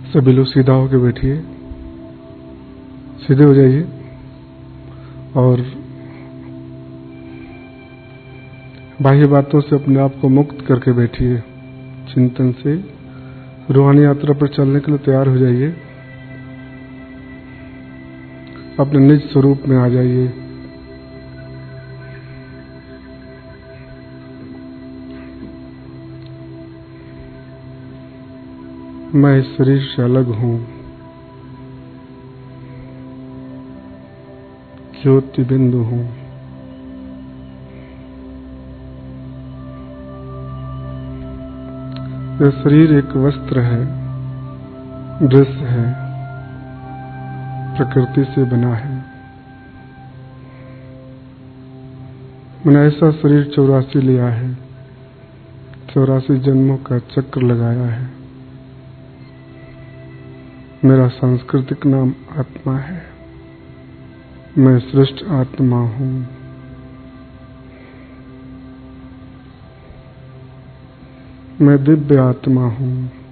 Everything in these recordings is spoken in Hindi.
सभी लोग सीधा होकर बैठिए, सीधे हो जाइए और बाह्य बातों से अपने आप को मुक्त करके बैठिए। चिंतन से रूहानी यात्रा पर चलने के लिए तैयार हो जाइए। अपने निज स्वरूप में आ जाइए। मैं इस शरीर से अलग हूं, ज्योति बिंदु हूं। यह शरीर एक वस्त्र है, ड्रेस है, प्रकृति से बना है। मैंने ऐसा शरीर 84 लिया है, 84 जन्मों का चक्र लगाया है। मेरा सांस्कृतिक नाम आत्मा है। मैं श्रेष्ठ आत्मा हूं। मैं दिव्य आत्मा हूं।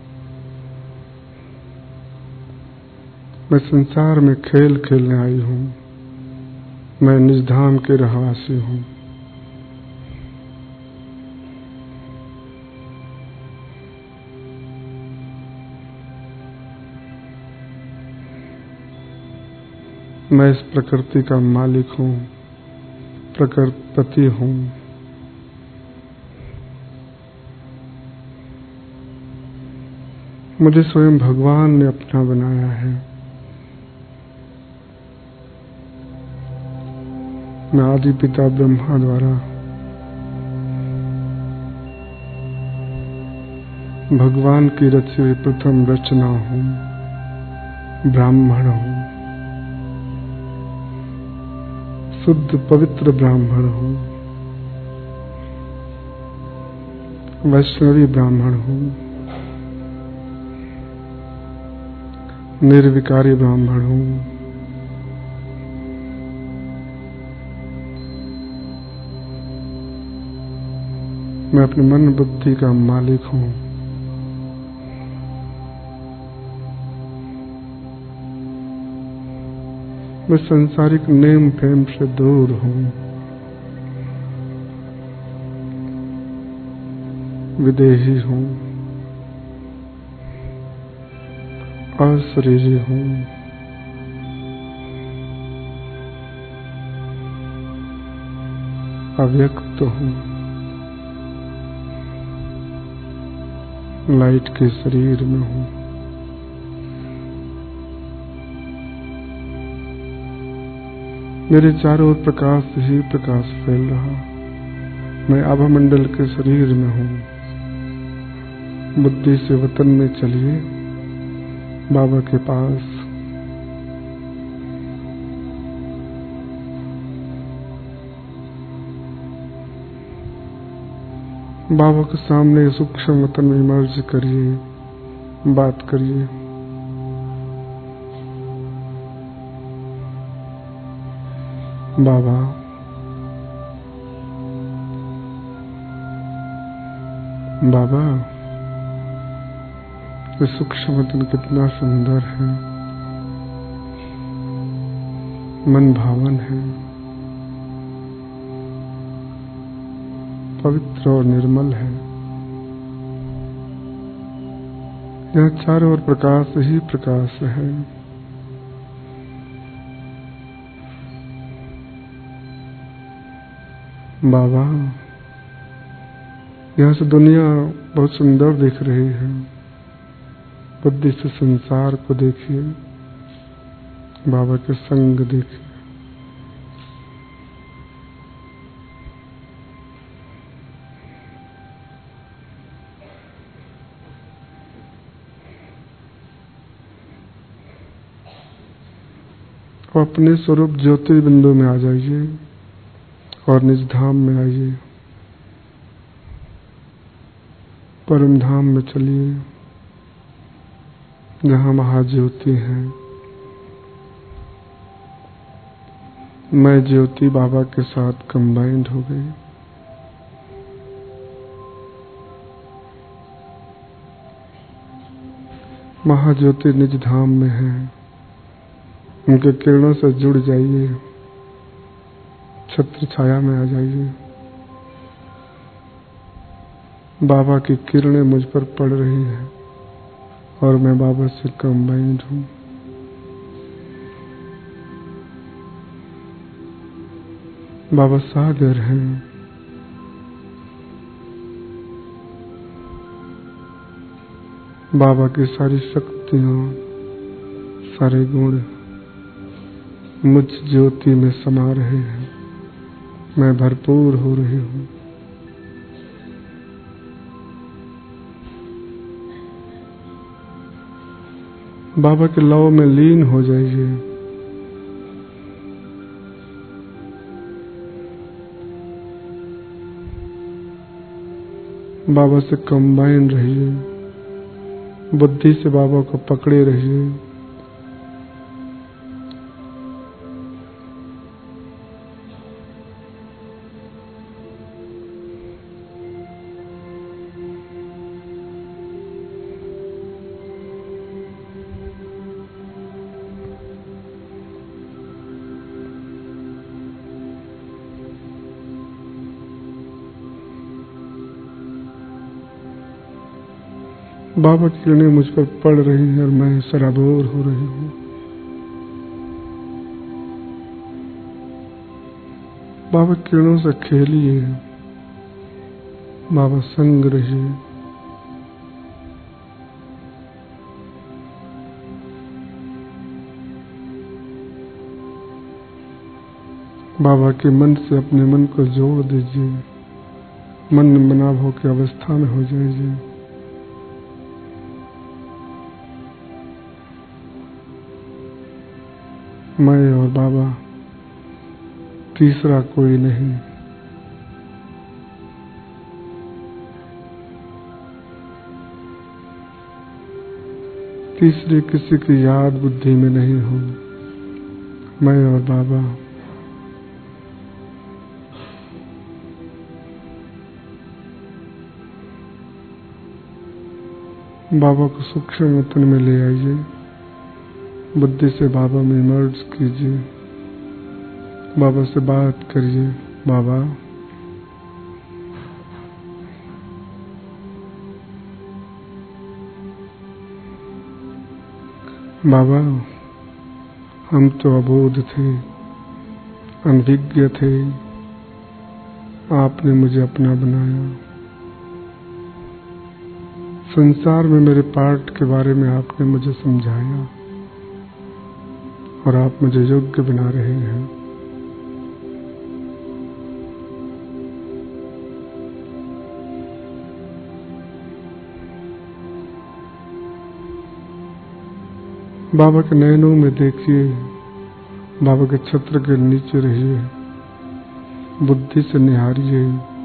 मैं संसार में खेल खेलने आई हूं। मैं निज धाम के रहवासी हूं। मैं इस प्रकृति का मालिक हूं, प्रकृतिपति हूं। मुझे स्वयं भगवान ने अपना बनाया है। मैं आदि पिता ब्रह्मा द्वारा भगवान की रची हुई प्रथम रचना हूं, ब्राह्मण हूं, शुद्ध पवित्र ब्राह्मण हूं, वैष्णवी ब्राह्मण हूं, निर्विकारी ब्राह्मण हूं। मैं अपने मन बुद्धि का मालिक हूं। मैं सांसारिक नेम फेम से दूर हूं। विदेही हूं, अशरीरी हूं। अव्यक्त हूं। लाइट के शरीर में हूं। मेरे चारों ओर प्रकाश ही प्रकाश फैल रहा। मैं आभा मंडल के शरीर में हूं। बुद्धि से वतन में चलिए, बाबा के पास। बाबा के सामने सूक्ष्म वतन में मर्ज करिए, बात करिए। बाबा, बाबा, ये सूक्ष्म वतन कितना सुंदर है, मन भावन है, पवित्र और निर्मल है। यहाँ चारों ओर प्रकाश ही प्रकाश है। बाबा, यहाँ से दुनिया बहुत सुंदर दिख रही है। बुद्धि से संसार को देखिए, बाबा के संग देखिए। और अपने स्वरूप ज्योति बिंदु में आ जाइए और निज धाम में आइए। परम धाम में चलिए, जहाँ महाज्योति है। मैं ज्योति बाबा के साथ कंबाइंड हो गई। महाज्योति निज धाम में है, उनके किरणों से जुड़ जाइए, छत्र छाया में आ जाइए। बाबा की किरणें मुझ पर पड़ रही हैं और मैं बाबा से कंबाइंड हूँ। बाबा सागर हैं, बाबा की सारी शक्तियाँ, सारे गुण मुझ ज्योति में समा रहे हैं, मैं भरपूर हो रही हूँ। बाबा के लौ में लीन हो जाइए। बाबा से कंबाइन रहिए, बुद्धि से बाबा को पकड़े रहिए। बाबा की किरणें मुझ पर पड़ रही हैं और मैं सराबोर हो रही हूँ। बाबा की किरणों से खेलिए, बाबा संग रहिए। बाबा के मन से अपने मन को जोड़ दीजिए, मन मना भाव की अवस्था में हो जाइए। मैं और बाबा, तीसरा कोई नहीं। तीसरी किसी की याद बुद्धि में नहीं हो, मैं और बाबा। बाबा को सूक्ष्म वतन में ले आइए, बुद्धि से बाबा में मर्ज कीजिए, बाबा से बात करिए। बाबा, बाबा, हम तो अबोध थे, अनभिज्ञ थे, आपने मुझे अपना बनाया। संसार में मेरे पार्ट के बारे में आपने मुझे समझाया और आप मुझे योग्य बना रहे हैं। बाबा के नैनों में देखिए, बाबा के छत्र के नीचे रहिए, बुद्धि से निहारिए।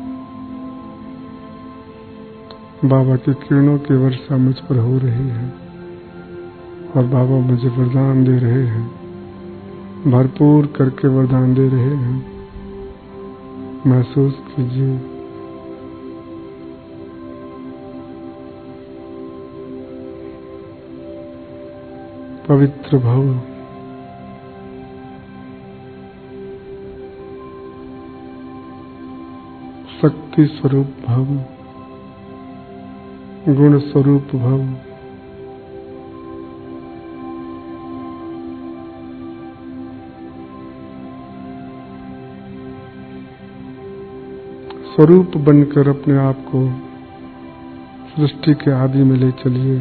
बाबा की किरणों की वर्षा मुझ पर हो रही है और बाबा मुझे वरदान दे रहे हैं, भरपूर करके वरदान दे रहे हैं। महसूस कीजिए। पवित्र भव, शक्ति स्वरूप भव, गुण स्वरूप भव। स्वरूप बनकर अपने आप को सृष्टि के आदि में ले चलिए।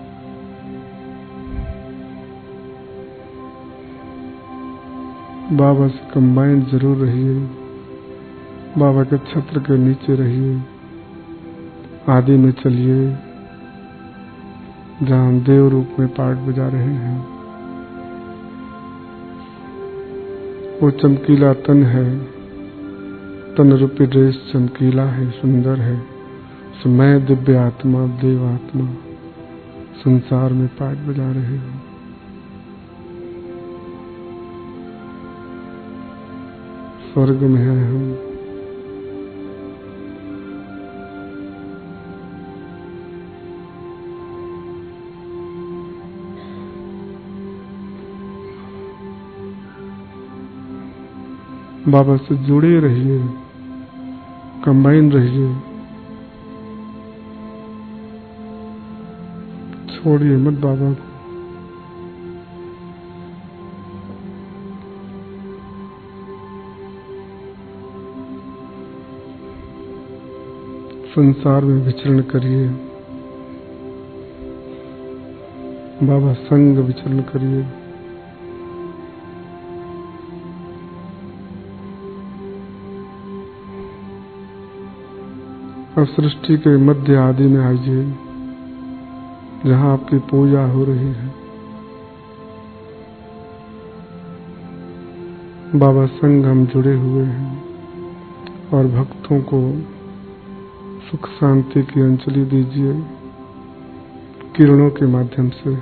बाबा से कंबाइंड जरूर रहिए, बाबा के छत्र के नीचे रहिए, आदि में चलिए, जहां देव रूप में पाठ बजा रहे हैं। वो चमकीला तन है, तन रूपी ड्रेस चमकीला है, सुंदर है। सो मैं दिव्य आत्मा, देव आत्मा संसार में पाठ बजा रहे हूँ। स्वर्ग में है हम। बाबा से जुड़े रहिए, कंबाइन रहिए, छोड़िए मत बाबा को। संसार में विचरण करिए, बाबा संग विचरण करिए। अब सृष्टि के मध्य आदि में आइए, जहाँ आपकी पूजा हो रही है। बाबा संग हम जुड़े हुए हैं और भक्तों को सुख शांति की अंजलि दीजिए किरणों के माध्यम से।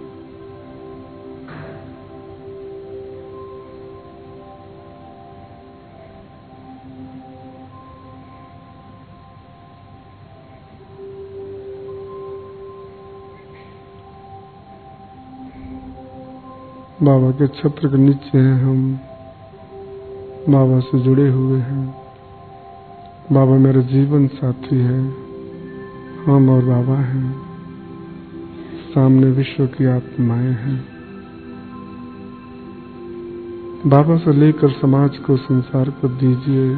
बाबा के छत्र के नीचे हैं हम, बाबा से जुड़े हुए हैं। बाबा मेरा जीवन साथी है, हम और बाबा हैं, सामने विश्व की आत्माएं हैं। बाबा से लेकर समाज को, संसार को दीजिए।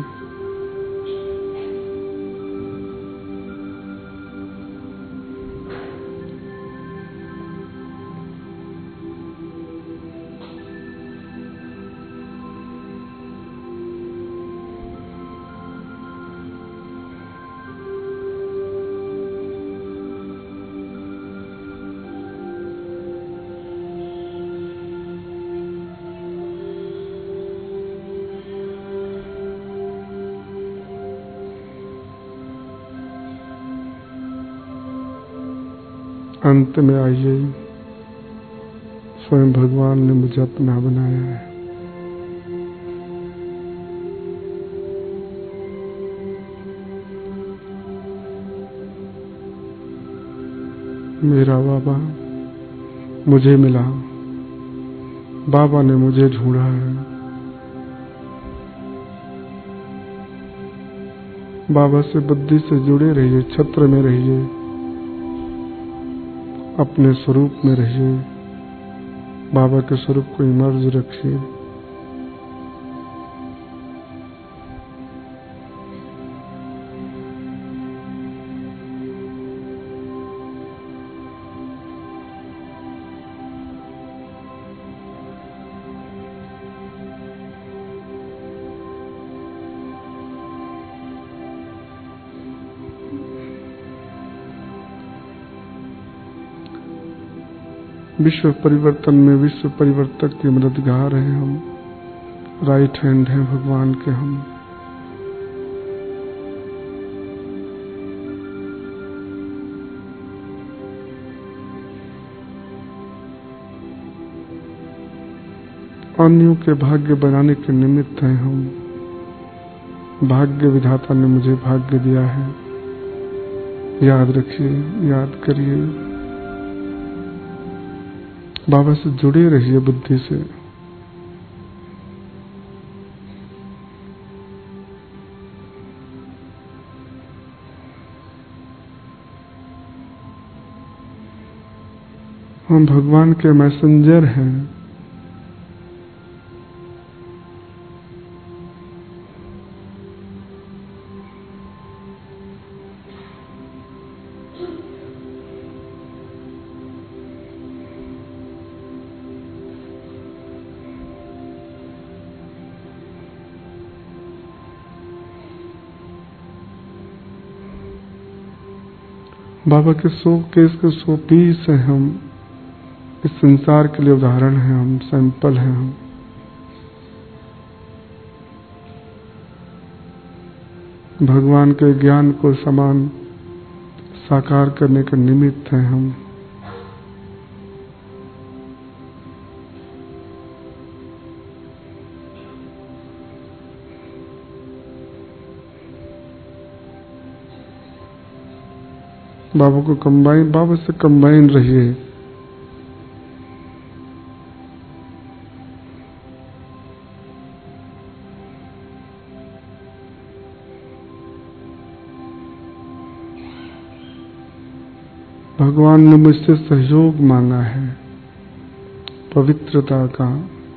अंत में आइए, स्वयं भगवान ने मुझे अपना बनाया है। मेरा बाबा मुझे मिला, बाबा ने मुझे ढूंढा है। बाबा से बुद्धि से जुड़े रहिए, छत्र में रहिए, अपने स्वरूप में रहिए, बाबा के स्वरूप को इमर्ज रखिए। विश्व परिवर्तन में विश्व परिवर्तक के मददगार हैं हम, राइट हैंड हैं भगवान के हम। अन्यों के भाग्य बनाने के निमित्त हैं हम। भाग्य विधाता ने मुझे भाग्य दिया है, याद रखिए, याद करिए। बाबा से जुड़े रहिए बुद्धि से। हम भगवान के मैसेंजर हैं। बाबा के 100 केस के 100 पीस हैं हम। इस संसार के लिए उदाहरण हैं हम, सैंपल हैं हम। भगवान के ज्ञान को समान साकार करने के निमित्त हैं हम। बाबा को कंबाइन, बाबा से कंबाइन रहिए। भगवान ने मुझसे सहयोग मांगा है, पवित्रता का,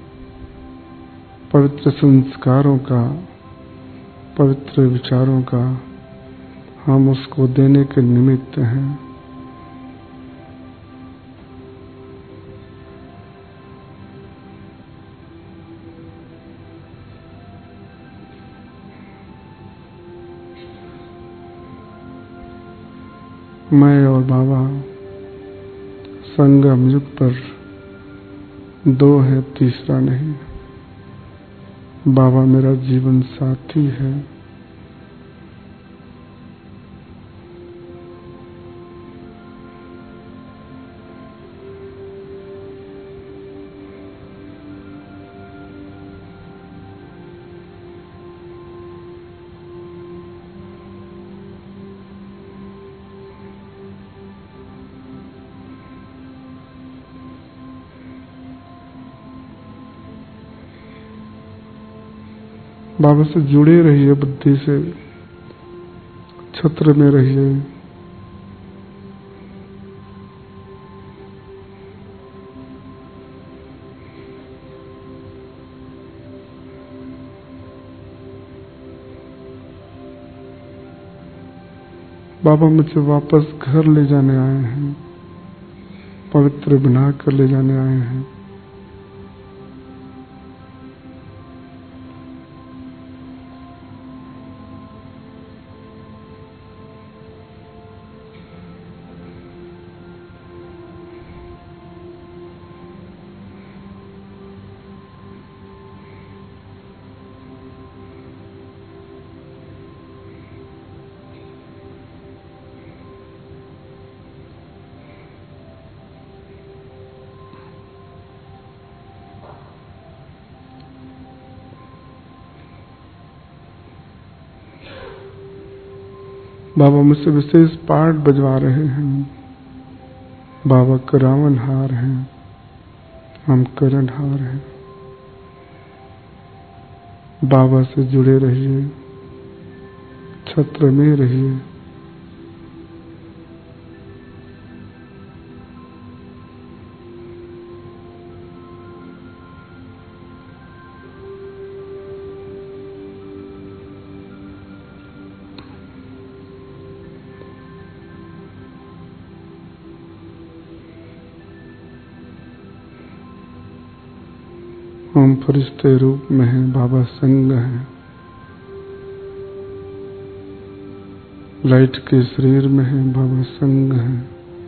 पवित्र संस्कारों का, पवित्र विचारों का। हम उसको देने के निमित्त हैं। मैं और बाबा संगम युग पर दो है, तीसरा नहीं। बाबा मेरा जीवन साथी है। बाबा से जुड़े रहिए, बुद्धि से छत्र में रहिए। बाबा मुझे वापस घर ले जाने आए हैं, पवित्र बना कर ले जाने आए हैं। बाबा मुझसे विशेष पाठ बजवा रहे हैं। बाबा करावनहार हैं, हम करणहार हैं। बाबा से जुड़े रहिए, छत्र में रहिए। हम फरिश्ते रूप में हैं, बाबा संग हैं। लाइट के शरीर में हैं, बाबा संग हैं।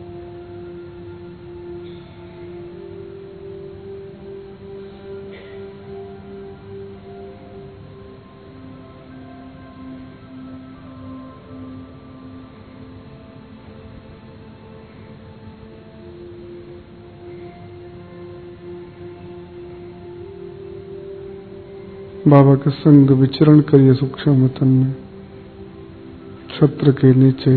बाबा के संग विचरण करिए सूक्ष्म वतन में, छत्र के नीचे।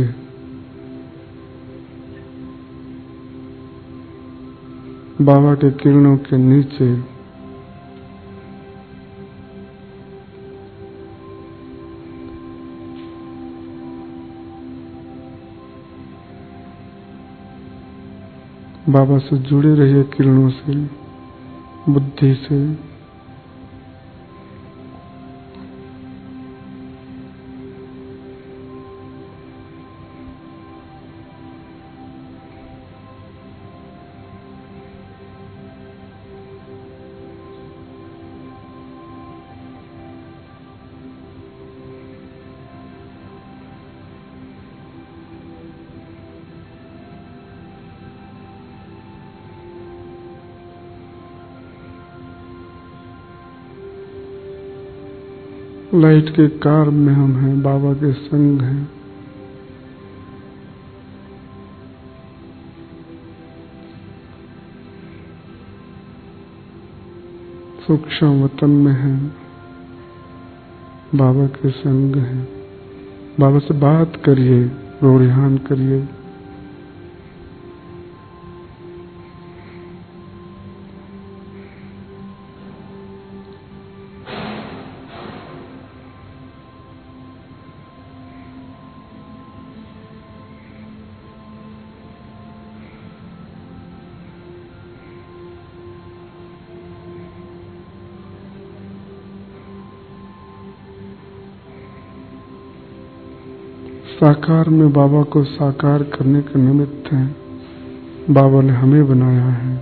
बाबा के किरणों के नीचे। बाबा से जुड़े रहिए किरणों से, बुद्धि से। लाइट के कार में हम हैं, बाबा के संग हैं। सूक्ष्म वतन में हैं, बाबा के संग हैं। बाबा से बात करिए, रोरिहान करिए। साकार में बाबा को साकार करने के निमित्त हैं। बाबा ने हमें बनाया है।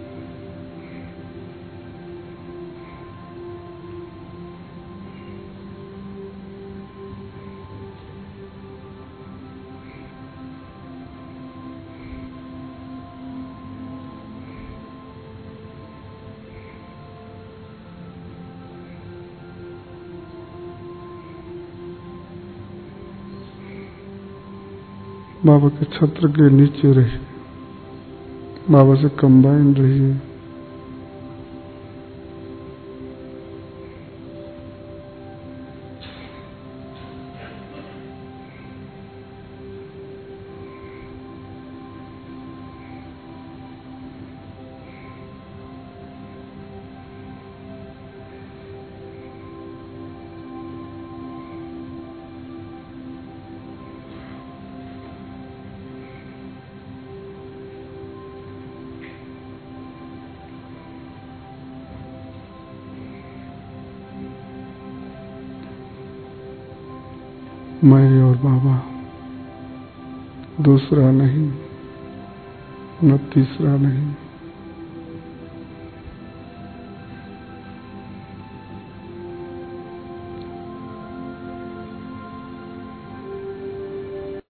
बाबा के छत्र के नीचे रहिए, बाबा से कंबाइन रहिए। मैं और बाबा, दूसरा नहीं, न तीसरा नहीं।